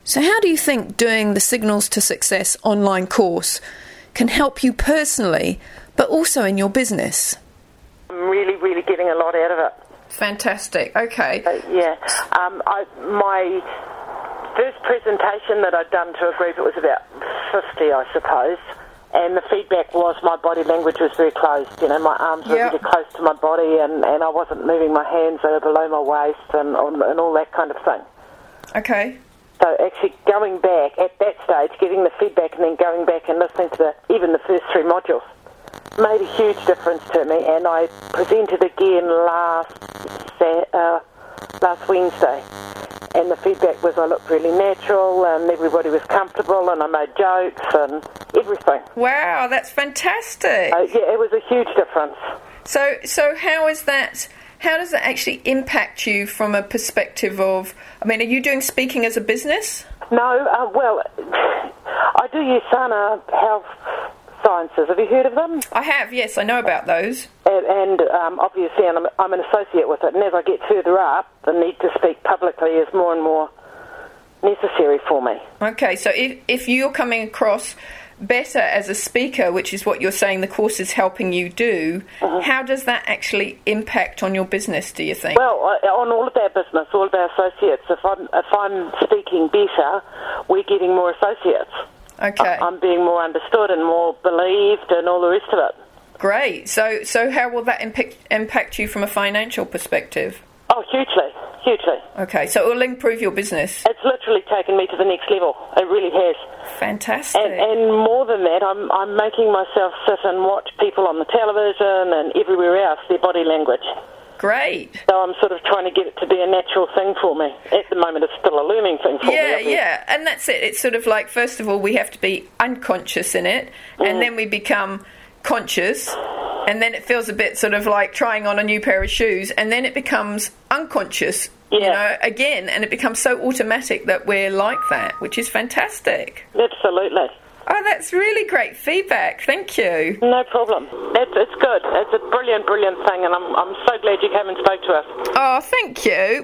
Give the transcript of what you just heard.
So how do you think doing the Signals to Success online course can help you personally, but also in your business? I'm really getting a lot out of it. Fantastic. Okay. My first presentation that I'd done to a group, it was about 50, I suppose, and the feedback was my body language was very closed. You know, my arms were really close to my body, and I wasn't moving my hands, they were below my waist, and all that kind of thing. Okay. So actually going back at that stage, getting the feedback and then going back and listening to even the first 3 modules made a huge difference to me, and I presented again last Wednesday, and the feedback was I looked really natural and everybody was comfortable and I made jokes and everything. Wow, that's fantastic. It was a huge difference. So how is that? How does it actually impact you from a perspective of, I mean, are you doing speaking as a business? No, well, I do use Sana Health Sciences. Have you heard of them? I have, yes, I know about those. And obviously I'm an associate with it, and as I get further up, the need to speak publicly is more and more necessary for me. Okay, so if you're coming across better as a speaker, which is what you're saying the course is helping you do, how does that actually impact on your business, do you think? Well, on all of our business, all of our associates, if I'm speaking better, we're getting more associates. Okay. I'm being more understood and more believed and all the rest of it. Great. So how will that impact you from a financial perspective? Oh, hugely. Okay, so it will improve your business. It's literally taken me to the next level. It really has. Fantastic. And more than that, I'm making myself sit and watch people on the television and everywhere else, their body language. Great. So I'm sort of trying to get it to be a natural thing for me. At the moment, it's still a learning thing for me. Yeah, and that's it. It's sort of like, first of all, we have to be unconscious in it, and then we become conscious, and then it feels a bit sort of like trying on a new pair of shoes, and then it becomes unconscious, you know, again, and it becomes so automatic that we're like that, which is fantastic. Absolutely. Oh, that's really great feedback. Thank you. No problem. It's good. It's a brilliant thing, and I'm so glad you came and spoke to us. Oh, thank you.